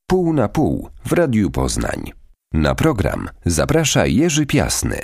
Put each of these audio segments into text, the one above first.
Pół na pół w Radiu Poznań. Na program zaprasza Jerzy Piasny.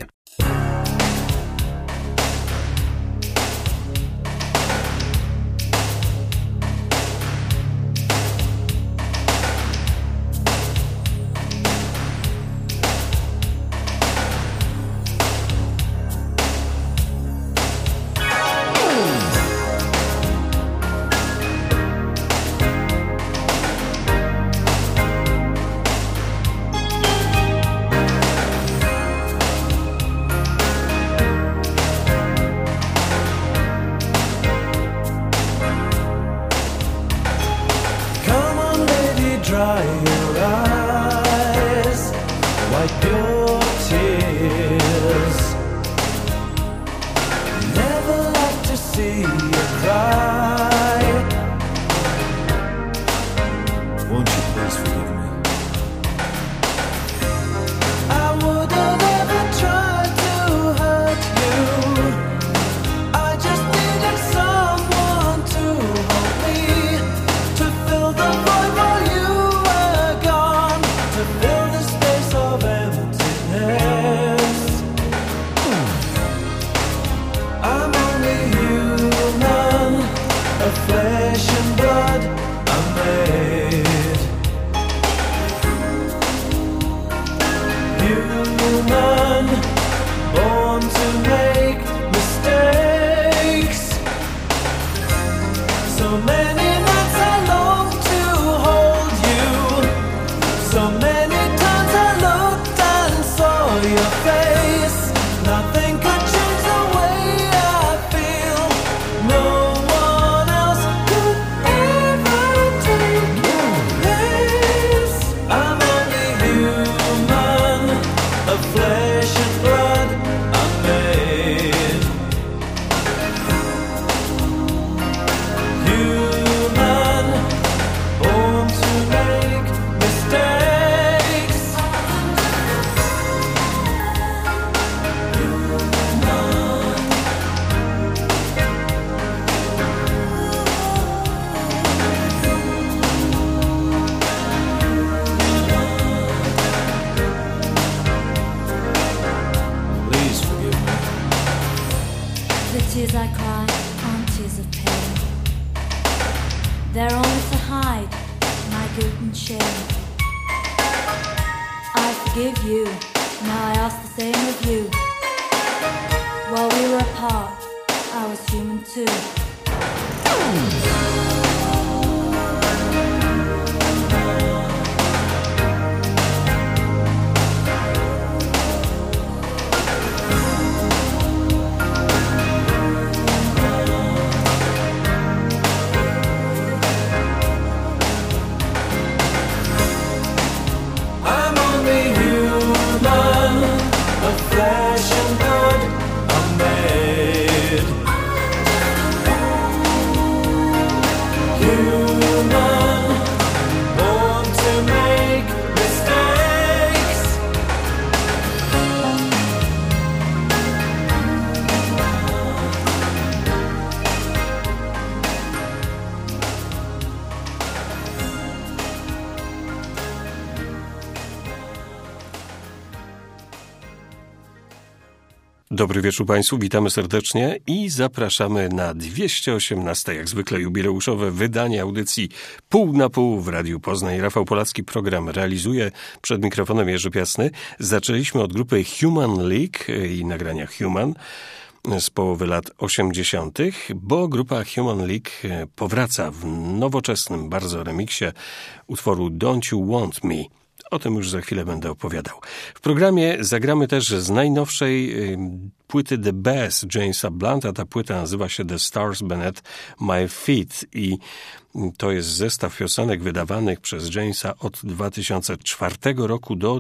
Dobry wieczór Państwu, witamy serdecznie i zapraszamy na 218, jak zwykle jubileuszowe wydanie audycji Pół na pół w Radiu Poznań. Rafał Polacki program realizuje, przed mikrofonem Jerzy Piasny. Zaczęliśmy od grupy Human League i nagrania Human z połowy lat 80., bo grupa Human League powraca w nowoczesnym bardzo remiksie utworu Don't You Want Me. O tym już za chwilę będę opowiadał. W programie zagramy też z najnowszej płyty The Best Jamesa Blunta. Ta płyta nazywa się The Stars Beneath My Feet i to jest zestaw piosenek wydawanych przez Jamesa od 2004 roku do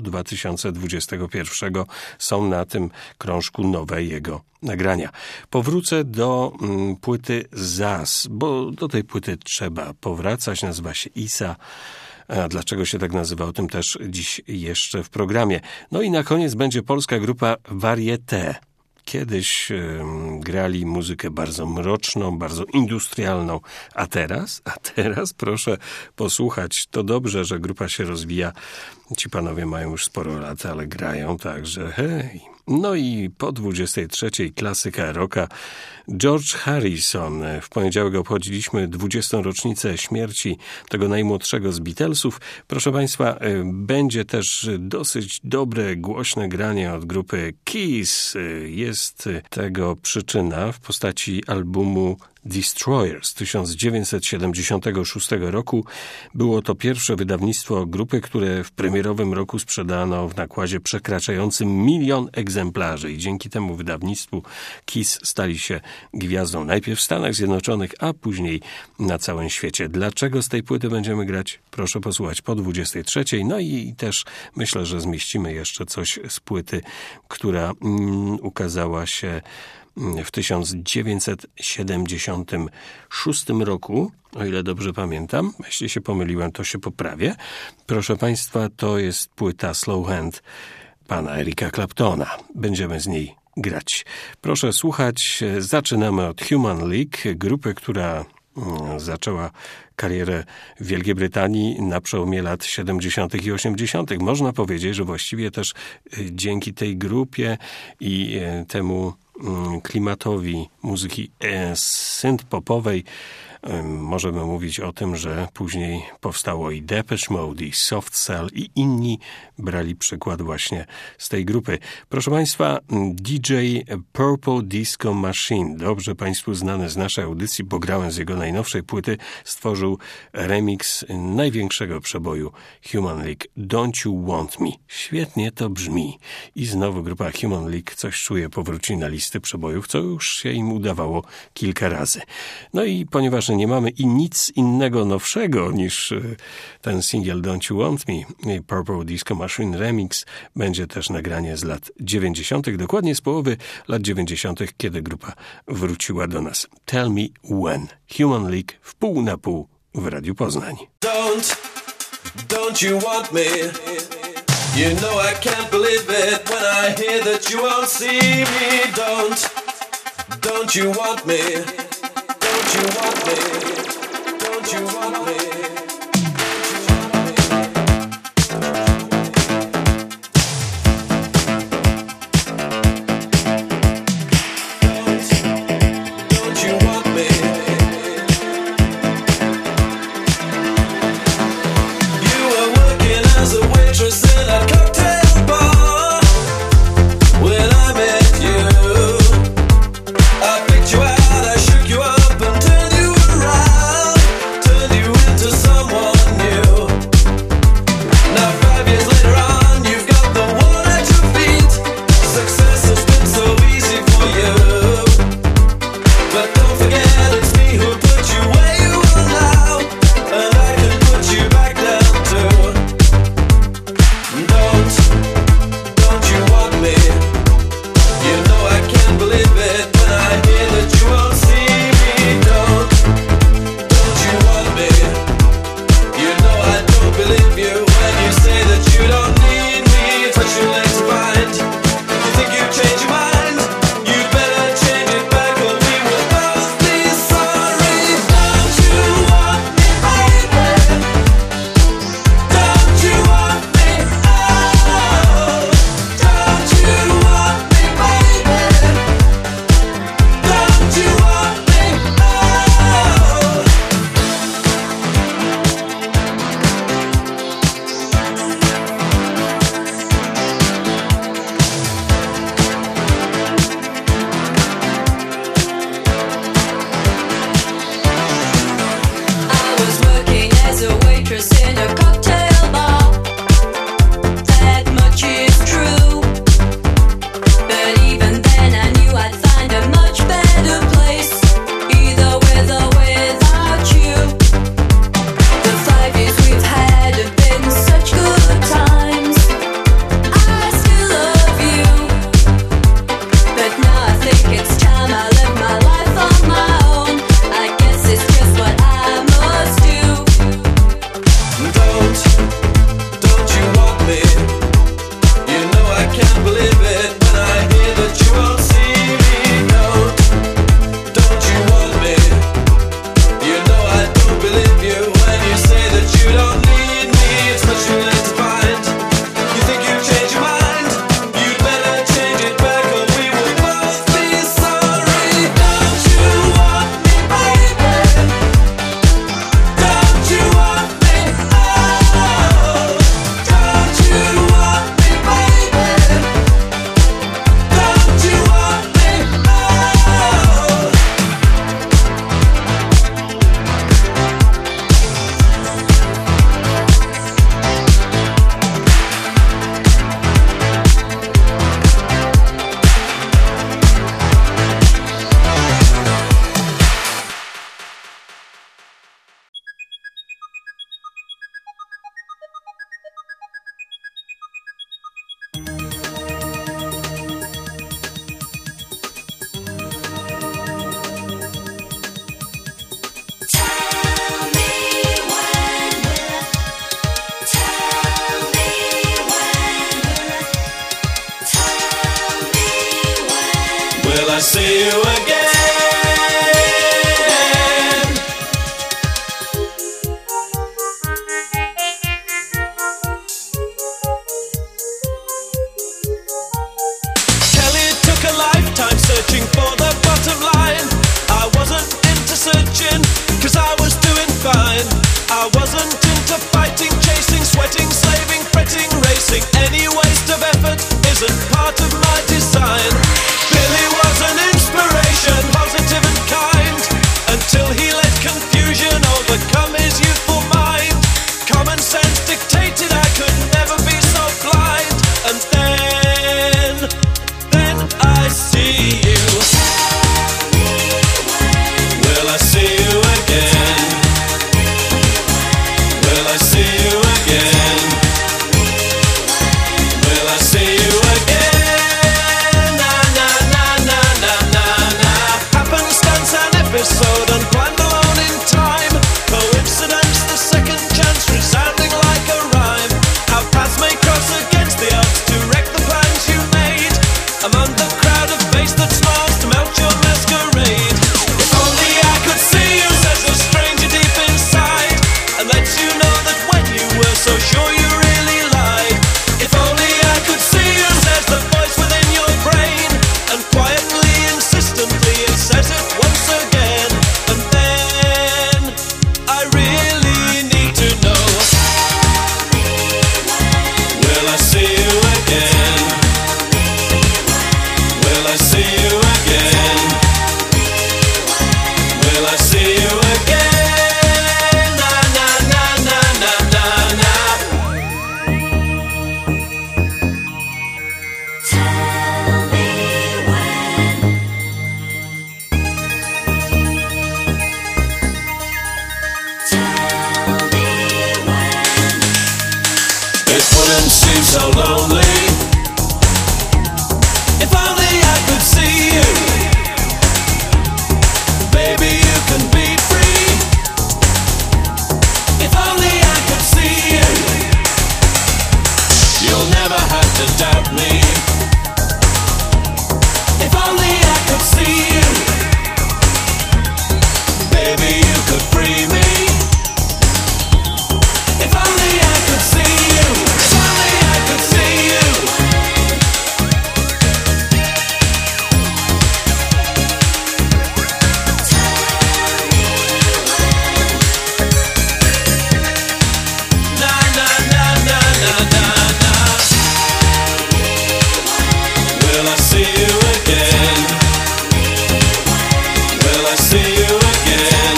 2021. Są na tym krążku nowe jego nagrania. Powrócę do płyty Zaz, bo do tej płyty trzeba powracać. Nazywa się Isa. A dlaczego się tak nazywa? O tym też dziś jeszcze w programie. No i na koniec będzie polska grupa Varieté. Kiedyś grali muzykę bardzo mroczną, bardzo industrialną, a teraz proszę posłuchać. To dobrze, że grupa się rozwija. Ci panowie mają już sporo lat, ale grają, także hej. No i po 23. klasyka rocka George Harrison. W poniedziałek obchodziliśmy 20. rocznicę śmierci tego najmłodszego z Beatlesów. Proszę Państwa, będzie też dosyć dobre, głośne granie od grupy Kiss. Jest tego przyczyna w postaci albumu Destroyer z 1976 roku. Było to pierwsze wydawnictwo grupy, które w premierowym roku sprzedano w nakładzie przekraczającym 1 000 000 egzemplarzy i dzięki temu wydawnictwu Kiss stali się gwiazdą najpierw w Stanach Zjednoczonych, a później na całym świecie. Dlaczego z tej płyty będziemy grać? Proszę posłuchać po 23. No i też myślę, że zmieścimy jeszcze coś z płyty, która ukazała się w 1976 roku, o ile dobrze pamiętam. Jeśli się pomyliłem, to się poprawię. Proszę Państwa, to jest płyta Slow Hand pana Erika Claptona. Będziemy z niej grać. Proszę słuchać. Zaczynamy od Human League, grupy, która zaczęła karierę w Wielkiej Brytanii na przełomie lat 70. i 80. Można powiedzieć, że właściwie też dzięki tej grupie i temu klimatowi muzyki synth-popowej możemy mówić o tym, że później powstało i Depeche Mode, i Soft Cell i inni brali przykład właśnie z tej grupy. Proszę Państwa, DJ Purple Disco Machine, dobrze Państwu znany z naszej audycji, bo grałem z jego najnowszej płyty, stworzył remix największego przeboju Human League, Don't You Want Me. Świetnie to brzmi. I znowu grupa Human League, coś czuję, powróci na listy przebojów, co już się im udawało kilka razy. No i ponieważ nie mamy i nic innego nowszego niż ten singiel Don't You Want Me, Purple Disco Machine Remix, będzie też nagranie z lat 90., dokładnie z połowy lat 90., kiedy grupa wróciła do nas. Tell Me When. Human League w pół na pół w Radiu Poznań. Don't you want me? You know I can't believe it when I hear that you won't see me. Don't you want me? Don't you want me? Don't you want me? Don't you want me? You were working as a waitress in a cocktail bar when I met you. I picked you out, I shook you up and turned you around, turned you into someone new. Now 5 years later on, you've got the world at your feet. Success has been so easy for you, but don't forget it's me who put you where you are now, and I can put you back down too. Don't see you again. Kelly took a lifetime searching for the bottom line. I wasn't into searching, 'cause I was doing fine. I wasn't into fighting, chasing, sweating, slaving, fretting, racing. Any waste of effort isn't part of my design. Billy was an inspiration, positive and kind, until he let confusion overcome his youthful mind. Common sense dictated I could never be so blind. And then I see you. Will I see you again? Will I see you again? Will I see you again? Na na na na na na na. Happenstance an episode unplanned alone in time. Coincidence the second chance resounding like a rhyme. Our paths may cross against the odds to wreck the plans you made. Among the crowd of face that smiles to melt your masquerade. If only I could see you, says the stranger deep inside, and lets you know that when you were so sure you really lied. If only I could see you, says the voice within your brain, and quietly, insistently it says it once again. And then I really need to know. Will I see you again? Will I see you again? Will I see you again? Na na na na na na na. Tell me when. Tell me when. It wouldn't seem so lonely if only I could see you. Baby, you can be free. If only I could see you. You'll never have to doubt me. If only I could see you. Baby, you could free me. If only I could see you. If only I could see you. Na na na na na na na. Will I see you again? Will I see you again?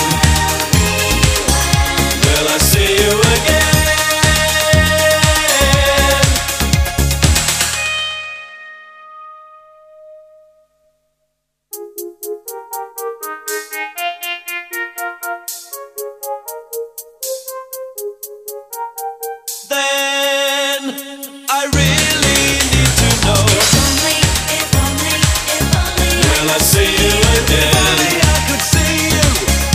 Will I see you again? Then I really need to know. Will I see you again? If only I could see you.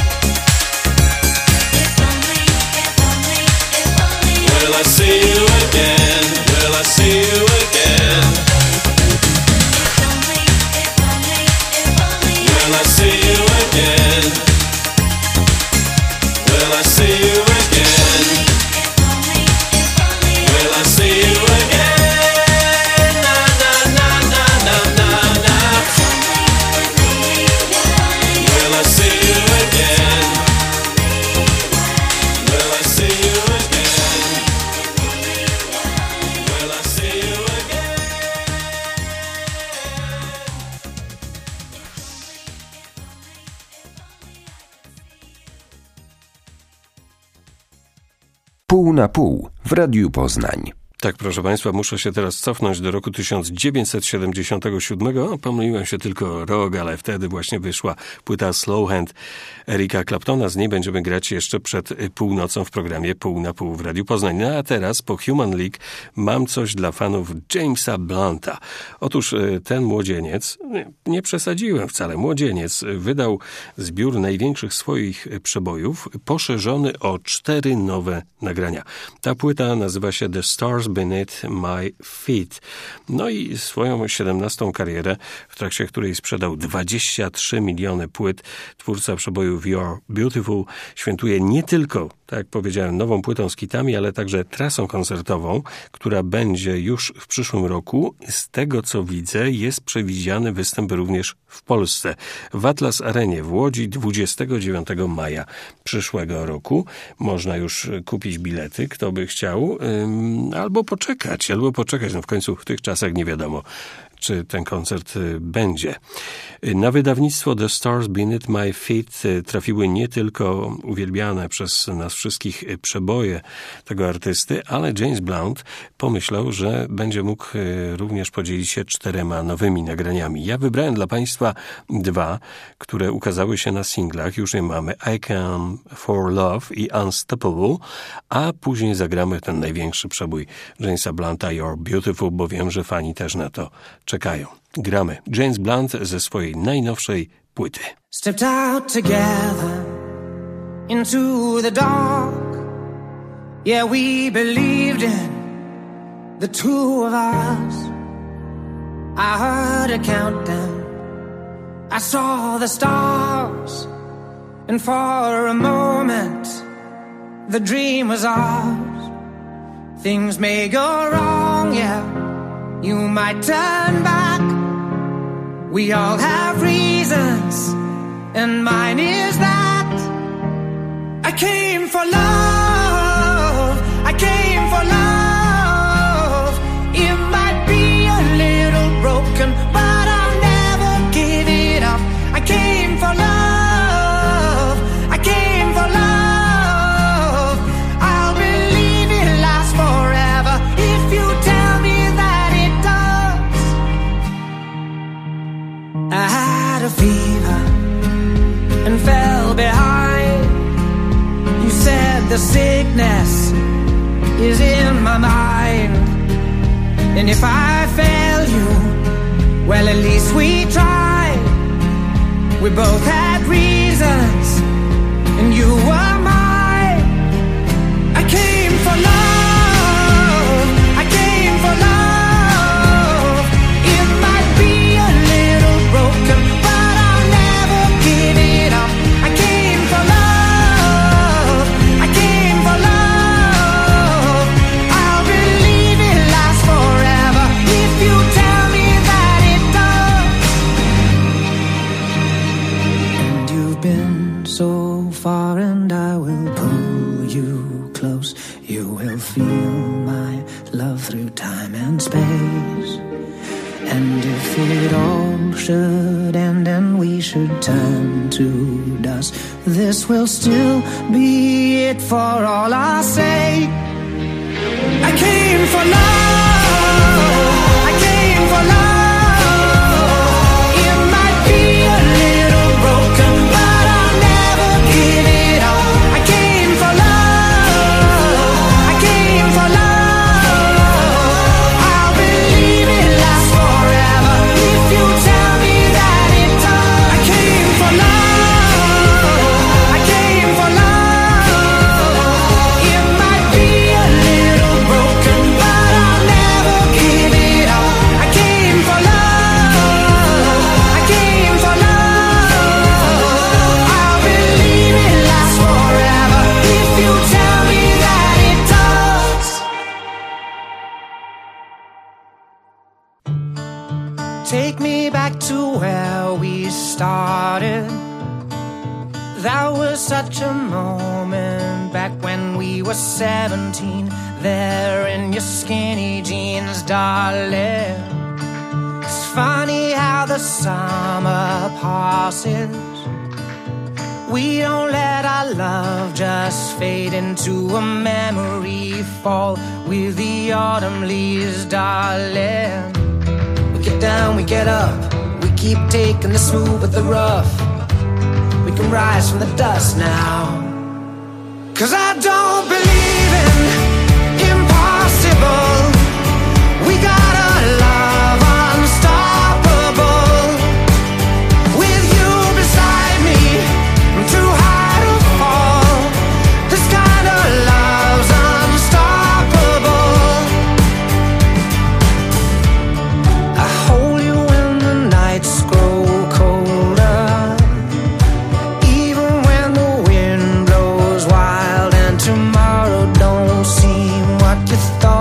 Will I see you again? Will I see you again? Will I see you again? Will I see you again? Will I see you again? Na na na na na na na. Will I see you again? Will I see you again? Will I see you again? Pół na pół w Radiu Poznań. Tak, proszę Państwa, muszę się teraz cofnąć do roku 1977. Pomyliłem się tylko rok, ale wtedy właśnie wyszła płyta Slow Hand Erika Claptona. Z niej będziemy grać jeszcze przed północą w programie Pół na pół w Radiu Poznań. No a teraz po Human League mam coś dla fanów Jamesa Blunta. Otóż ten młodzieniec, nie przesadziłem wcale, młodzieniec wydał zbiór największych swoich przebojów, poszerzony o 4 nowe nagrania. Ta płyta nazywa się The Stars Beneath My Feet. No i swoją 17. karierę, w trakcie której sprzedał 23 miliony płyt, twórca przebojów You're Beautiful świętuje nie tylko, tak jak powiedziałem, nową płytą z kitami, ale także trasą koncertową, która będzie już w przyszłym roku. Z tego, co widzę, jest przewidziany występ również w Polsce. W Atlas Arenie w Łodzi 29 maja przyszłego roku. Można już kupić bilety, kto by chciał, albo poczekać. No w końcu w tych czasach nie wiadomo, czy ten koncert będzie. Na wydawnictwo The Stars Beneath My Feet trafiły nie tylko uwielbiane przez nas wszystkich przeboje tego artysty, ale James Blunt pomyślał, że będzie mógł również podzielić się 4 nowymi nagraniami. Ja wybrałem dla Państwa 2, które ukazały się na singlach. Już je mamy. I Come For Love i Unstoppable, a później zagramy ten największy przebój Jamesa Blunta, You're Beautiful, bo wiem, że fani też na to czekają. Gramy. James Blunt ze swojej najnowszej płyty. Stepped out together into the dark. Yeah, we believed in the two of us. I heard a countdown. I saw the stars. And for a moment, the dream was ours. Things may go wrong, yeah. You might turn back. We all have reasons, and mine is that I came for love. I came for love. It might be a little broken, but I'll never give it up. I came for love. I came for love. I'll believe it lasts forever if you tell me that it does. I had a fever and fell behind. You said the sickness is in my mind. And if I fail you, well, at least we tried. We both had reasons, and you were mine. I came for love. I came for love. It might be a little broken, but I'll never give it up. I came for love. I came for love. I'll believe it lasts forever if you tell me that it does. And you've been so far, and I will pull you close. You will feel my love through time and space. And if it all should end and we should turn to dust, this will still be it for all our sake. I came for love. I came for love. It might be a little broken, but I'll never give it up. I came for love. I came for love. I'll believe it lasts forever if you tell me that it does. I came for love. I came for love. It might be a little broken, but I'll never give it up. I came for love. I came for love. I'll believe it lasts forever if you tell me that it does. Take me back to where we started. That was such a moment back when we were 17. There in your skinny jeans, darling. It's funny how the summer passes. We don't let our love just fade into a memory, fall with the autumn leaves, darling. We get down, we get up, we keep taking the smooth with the rough. We can rise from the dust now. 'Cause I don't believe in impossible. We got a love unstoppable. With you beside me, I'm too high to fall. This kind of love's unstoppable.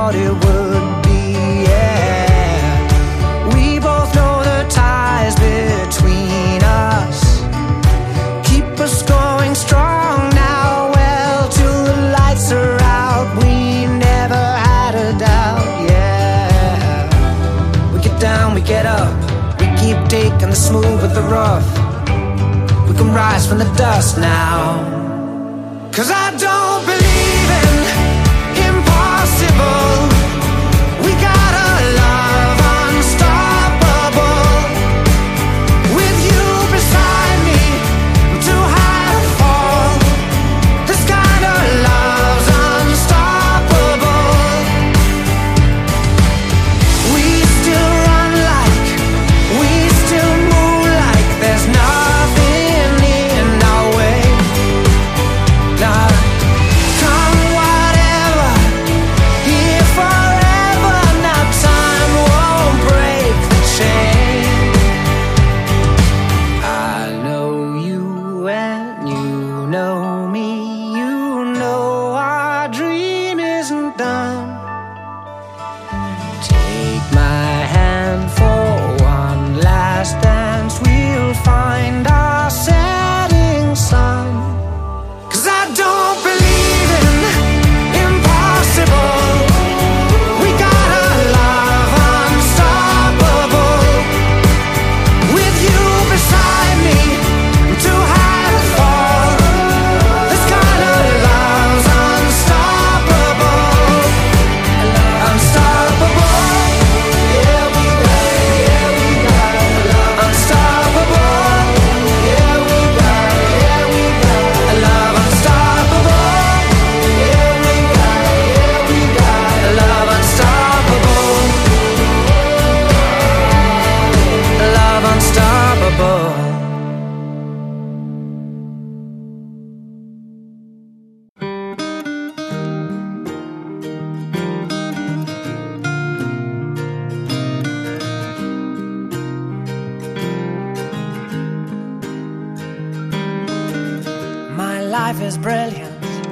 thought it would be, yeah. We both know the ties between us keep us going strong now, well, till the lights are out. We never had a doubt, yeah. We get down, we get up, we keep taking the smooth with the rough. We can rise from the dust now. 'Cause I don't believe in impossible. We got a love unstoppable. With you beside me, I'm too high to fall. This kind of love's unstoppable. We still run like, we still move like there's nothing in our way. Nah, come whatever, here forever. Now time won't break the chain. I know you and you know me. You know our dream isn't done. Take my hand for one last dance. We'll find our setting sun. 'Cause I don't believe in impossible. We got a love unstoppable. With you beside me, I'm too high to fall. This kind of love's unstoppable. Unstoppable. Yeah, we got unstoppable. Yeah, we got a love unstoppable. Yeah, we got a love unstoppable. Love unstoppable. My life is brilliant.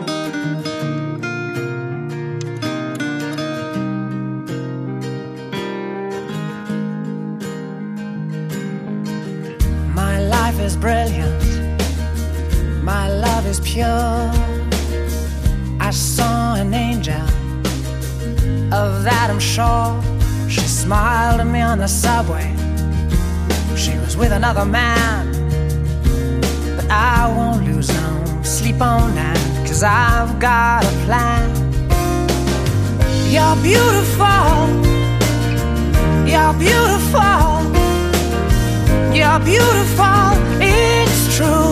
My life is brilliant. My love is pure. I saw an angel, of that I'm sure. She smiled at me on the subway. She was with another man, but I won't lose no sleep on that, 'cause I've got a plan. You're beautiful. You're beautiful. You're beautiful. It's true.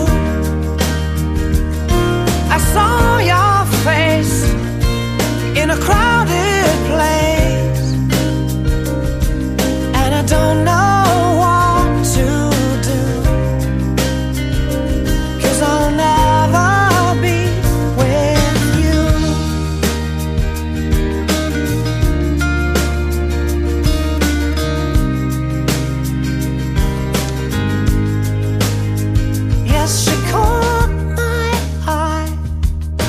I saw your face in a crowded place, and I don't know what to do, 'cause I'll never be with you. Yes, she caught my eye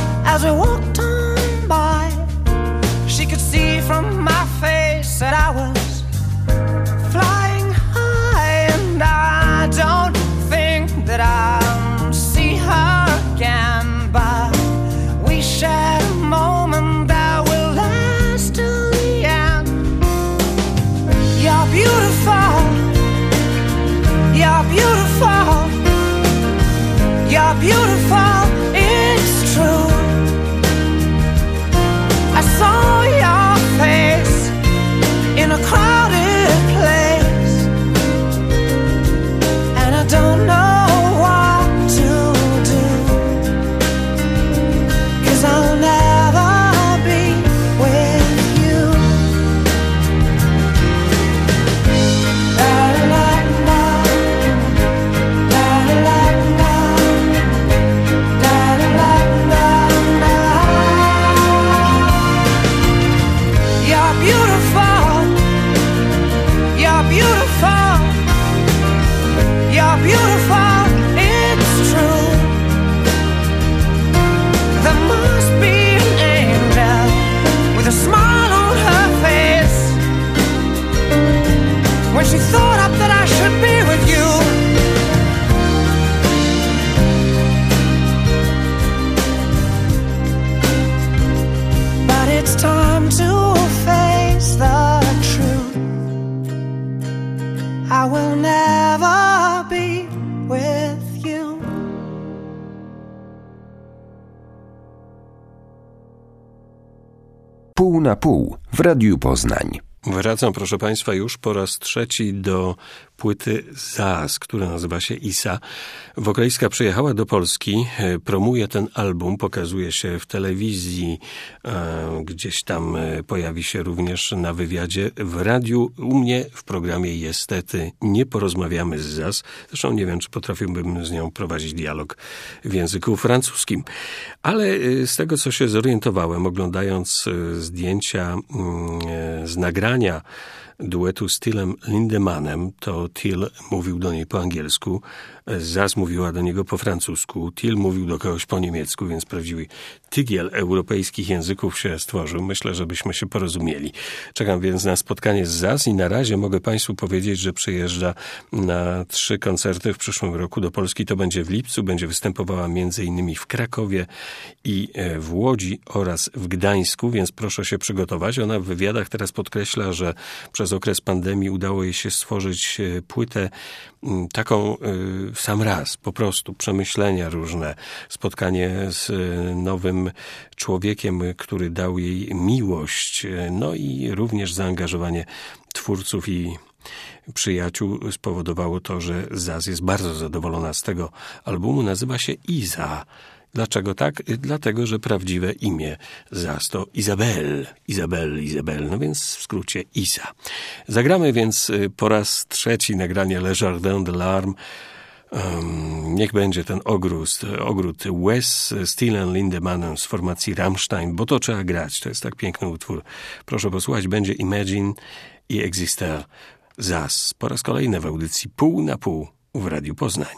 na pół w Radiu Poznań. Wracam, proszę Państwa, już po raz trzeci do płyty Zaz, która nazywa się Isa. Wokalistka przyjechała do Polski, promuje ten album, pokazuje się w telewizji, gdzieś tam pojawi się również na wywiadzie w radiu. U mnie w programie Niestety nie porozmawiamy z Zaz. Zresztą nie wiem, czy potrafiłbym z nią prowadzić dialog w języku francuskim. Ale z tego, co się zorientowałem, oglądając zdjęcia z nagrania duetu z Tillem Lindemanem, to Till mówił do niej po angielsku, Zaz mówiła do niego po francusku, Till mówił do kogoś po niemiecku, więc prawdziwy tygiel europejskich języków się stworzył. Myślę, że byśmy się porozumieli. Czekam więc na spotkanie z Zaz i na razie mogę Państwu powiedzieć, że przyjeżdża na 3 koncerty w przyszłym roku do Polski. To będzie w lipcu, będzie występowała m.in. w Krakowie i w Łodzi oraz w Gdańsku, więc proszę się przygotować. Ona w wywiadach teraz podkreśla, że przez okres pandemii udało jej się stworzyć płytę taką w sam raz, po prostu przemyślenia różne, spotkanie z nowym człowiekiem, który dał jej miłość, no i również zaangażowanie twórców i przyjaciół spowodowało to, że Zaz jest bardzo zadowolona z tego albumu. Nazywa się Iza. Dlaczego tak? Dlatego, że prawdziwe imię Zaz to Izabel, no więc w skrócie Isa. Zagramy więc po raz trzeci nagranie Le Jardin de l'Arme. Niech będzie ten ogród Wes z Tillem Lindemanem z formacji Rammstein, bo to trzeba grać, to jest tak piękny utwór. Proszę posłuchać, będzie Imagine i Exister. Zaz po raz kolejny w audycji Pół na pół w Radiu Poznań.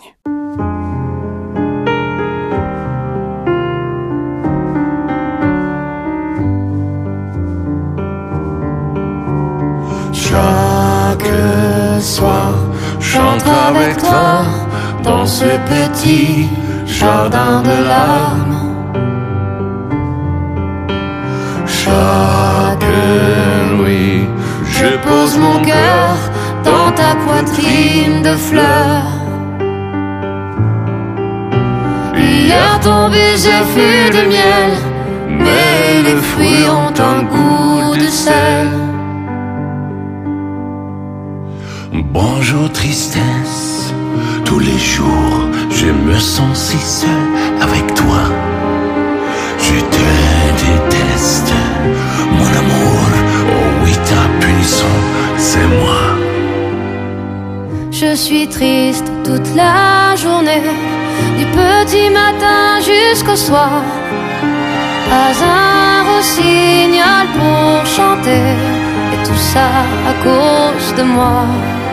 Chaque soir, j'entre avec toi dans ce petit jardin de larmes. Chaque nuit, je pose mon cœur dans ta poitrine de fleurs. Hier ton baiser fut de miel, mais les fruits ont un goût de sel. Bonjour tristesse, tous les jours je me sens si seul avec toi. Je te déteste, mon amour, oh oui ta punition c'est moi. Je suis triste toute la journée, du petit matin jusqu'au soir. Pas un rossignol pour chanter, et tout ça à cause de moi.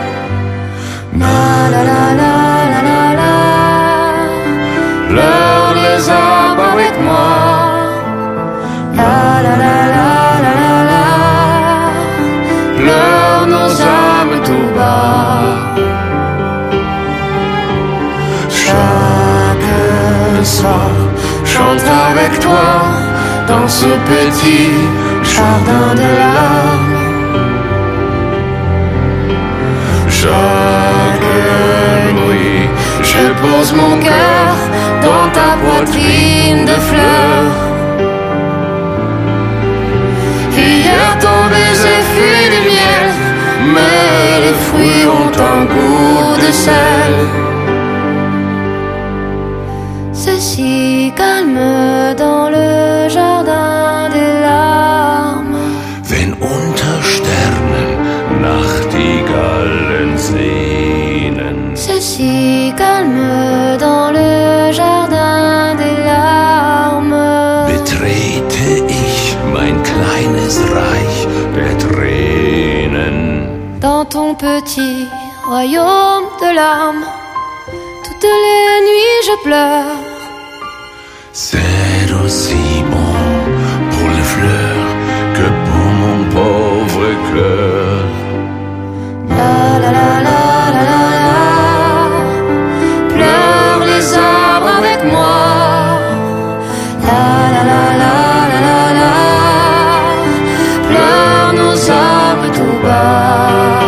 La la la la la la la, pleure les arbres avec moi. La la la la la la la, pleure nos âmes tout bas. Chaque soir, j'entre avec toi dans ce petit jardin de larmes. Chaque nuit, je pose mon cœur dans ta poitrine de fleurs. Hier ton baiser fut du miel, mais les fruits ont un goût de sel. C'est si calme dans le jardin des larmes. Wenn unter Sternen Nachtigallen singen. C'est si calme dans le jardin des larmes. Betrete ich mein kleines Reich der Tränen. Dans ton petit royaume de larmes, toutes les nuits je pleure. C'est aussi bon pour les fleurs que pour mon pauvre cœur. La la la la la la la, pleure les arbres avec moi. La la la la la la la, pleure nos âmes tout bas.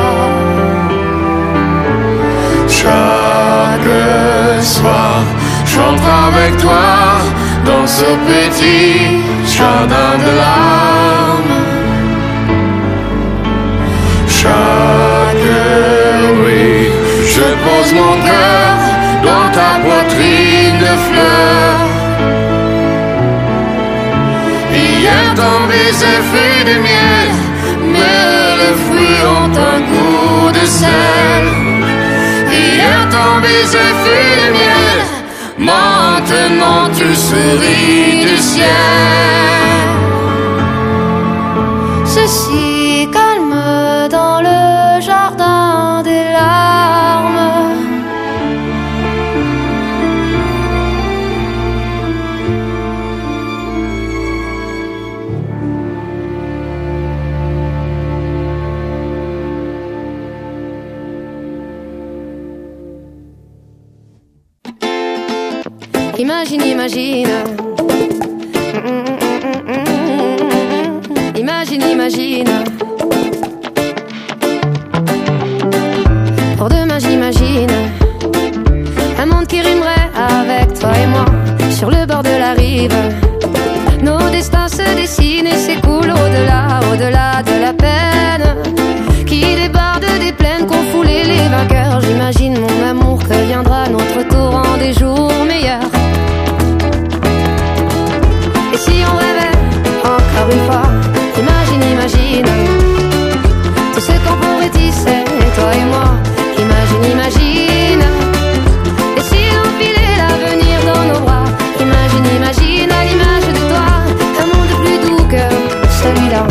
Chaque soir, j'entre avec toi dans ce petit jardin de larmes. pose mon cœur dans ta poitrine de fleurs. Hier ton baiser fut de miel, mais les fruits ont un goût de sel. Hier ton baiser fut de miel, maintenant tu souris du ciel. Ceci calme dans le jardin des larmes. Imagine, imagine. Imagine, imagine. Pour demain j'imagine un monde qui rimerait avec toi et moi sur le bord de la rive. Nos destins se dessinent et s'écoulent au-delà, au-delà de la peine qui déborde des plaines qu'ont foulé les vainqueurs. J'imagine mon amour que viendra notre tour en des jours meilleurs. Et si on rêvait encore une fois, imagine, imagine tout ce qu'on pourrait tisser, toi et moi. Imagine, imagine. Et si on filait l'avenir dans nos bras, imagine, imagine à l'image de toi un monde plus doux que celui-là.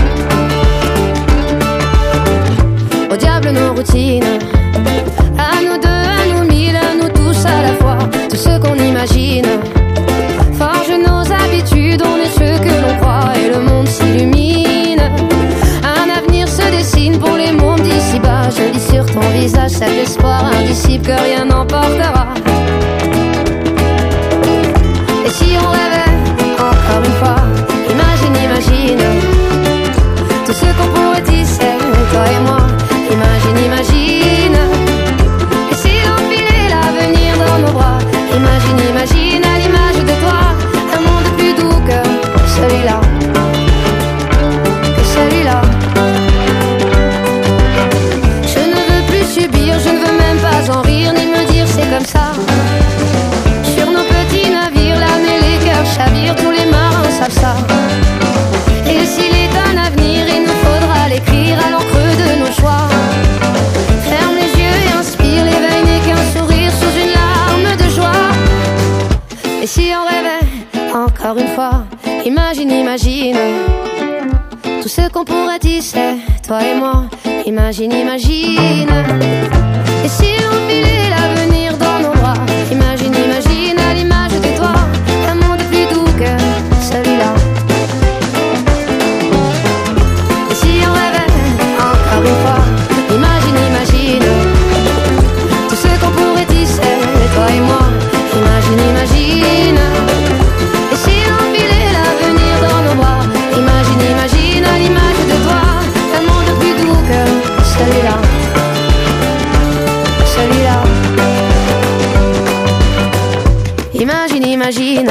Au diable nos routines, à nous deux, à nous mille, à nous tous à la fois. Tout ce qu'on imagine forge nos habitudes, on est ce que l'on croit et le monde s'illumine. Un avenir se dessine pour les mondes d'ici-bas. Je lis sur ton visage cet espoir indicible que rien n'emportera. Et si on rêvait encore une fois, imagine, imagine tout ce qu'on pourrait tisser, toi et moi. Imagine, imagine. Et si on filait l'avenir dans nos bras, imagine, imagine à l'image de toi un monde plus doux que celui-là, que celui-là. Je ne veux plus subir, je ne veux même pas en rire ni me dire c'est comme ça. Sur nos petits navires, l'âme et les cœurs chavirent, tous les marins savent ça. Et s'il est un avenir, il nous faudra l'écrire à l'encre de nos choix. Ferme les yeux et inspire, l'éveil n'est qu'un sourire sous une larme de joie. Et si on rêvait encore une fois, imagine, imagine tout ce qu'on pourrait tisser, toi et moi. Imagine, imagine. Et si on filait l'avenir dans nos bras, imagine, imagine à l'image de toi un monde plus doux que celui-là. Et si on rêvait encore une fois, imagine, imagine tout ce qu'on pourrait tisser, toi et moi. Imagine, imagine. Et si on filait l'avenir dans nos bras, imagine, imagine à l'image de toi un monde plus doux que celui-là, celui-là. Imagine, imagine.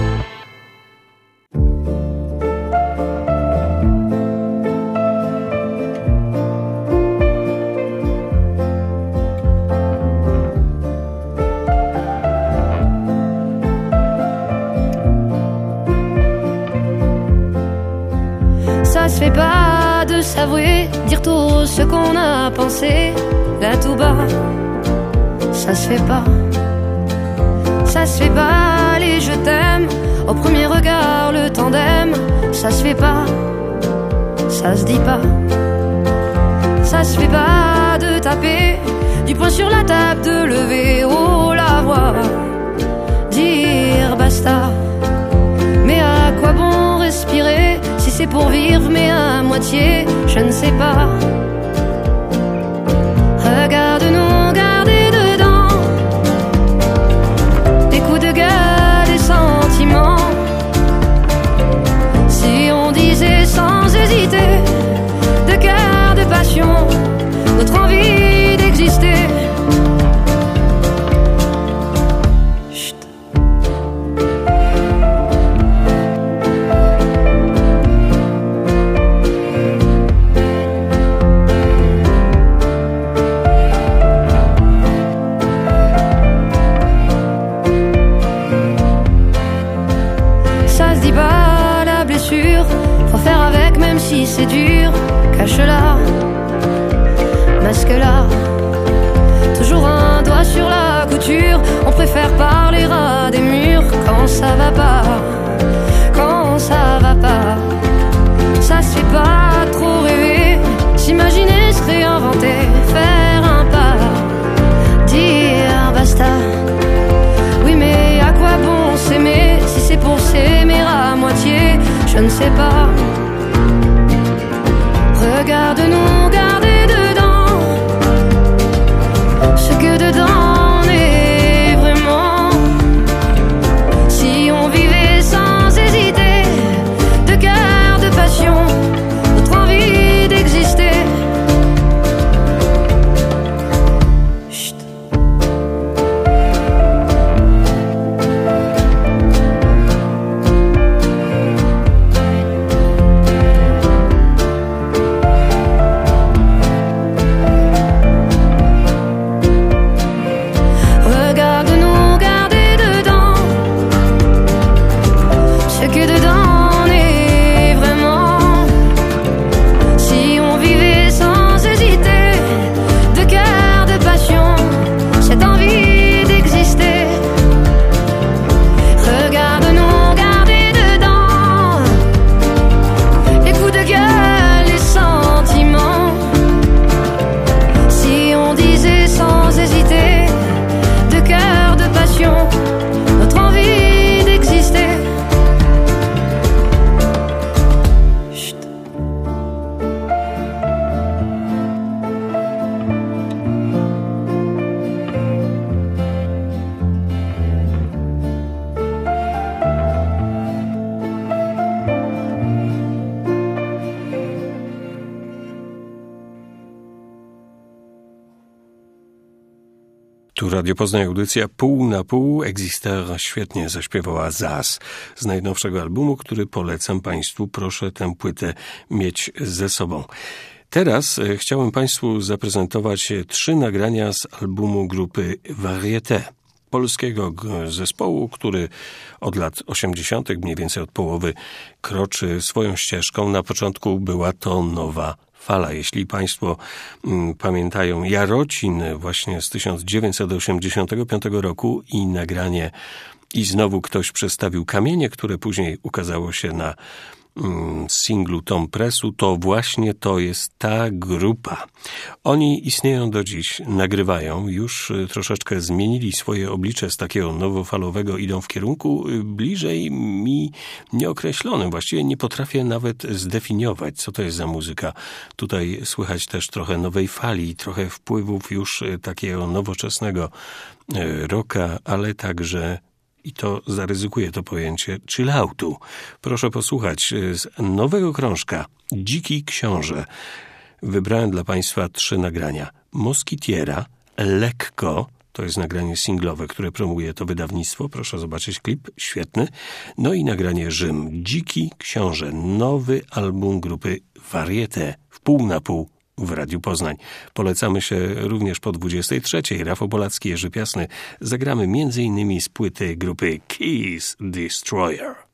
Ça se fait pas de s'avouer, dire tout ce qu'on a pensé, là tout bas. Ça se fait pas. Ça se fait pas les je t'aime, au premier regard le tandem. Ça se fait pas, ça se dit pas. Ça se fait pas de taper du poing sur la table, de lever haut la voix, dire basta. Mais à quoi bon respirer si c'est pour vivre mais à moitié, je ne sais pas. Regarde-nous garder dedans des coups de gueule, des sentiments. Si on disait sans hésiter de cœur, de passion, notre envie d'exister. Parce que là, toujours un doigt sur la couture, on préfère parler à des murs quand ça va pas, quand ça va pas. Ça se fait pas trop rêver, s'imaginer se réinventer, faire un pas, dire basta. Oui mais à quoi bon s'aimer si c'est pour s'aimer à moitié, je ne sais pas. Regarde-nous garder dedans ce que dedans on est vraiment. Si on vivait sans hésiter, de cœur, de passion, notre envie d'exister. Chut. Regarde-nous garder dedans ce que dedans on est vraiment. Si on vivait sans hésiter, de cœur, de passion, cette envie d'exister. Regarde-nous garder dedans les coups de gueule, les sentiments. Si on disait sans hésiter, de cœur, de passion, notre envie d'exister. Chut. Tu Radio Poznań, audycja Pół na pół. Exister świetnie zaśpiewała Zas z najnowszego albumu, który polecam Państwu. Proszę tę płytę mieć ze sobą. Teraz chciałem Państwu zaprezentować 3 nagrania z albumu grupy Varieté, polskiego zespołu, który od lat 80., mniej więcej od połowy, kroczy swoją ścieżką. Na początku była to nowa fala. Jeśli Państwo pamiętają Jarocin właśnie z 1985 roku i nagranie I znowu ktoś przestawił kamienie, które później ukazało się na singlu Tom Pressu, to właśnie to jest ta grupa. Oni istnieją do dziś, nagrywają, już troszeczkę zmienili swoje oblicze z takiego nowofalowego, idą w kierunku bliżej mi nieokreślonym. Właściwie nie potrafię nawet zdefiniować, co to jest za muzyka. Tutaj słychać też trochę nowej fali, trochę wpływów już takiego nowoczesnego rocka, ale także i to zaryzykuję to pojęcie chilloutu. Proszę posłuchać z nowego krążka Dziki Książę. Wybrałem dla Państwa 3 nagrania. Moskitiera, Lekko, to jest nagranie singlowe, które promuje to wydawnictwo. Proszę zobaczyć klip, świetny. No i nagranie Rzym, Dziki Książę, nowy album grupy Varieté, w pół na pół w Radiu Poznań. Polecamy się również po 23. Rafał Polacki, Jerzy Piasny. Zagramy m.in. z płyty grupy Keys Destroyer.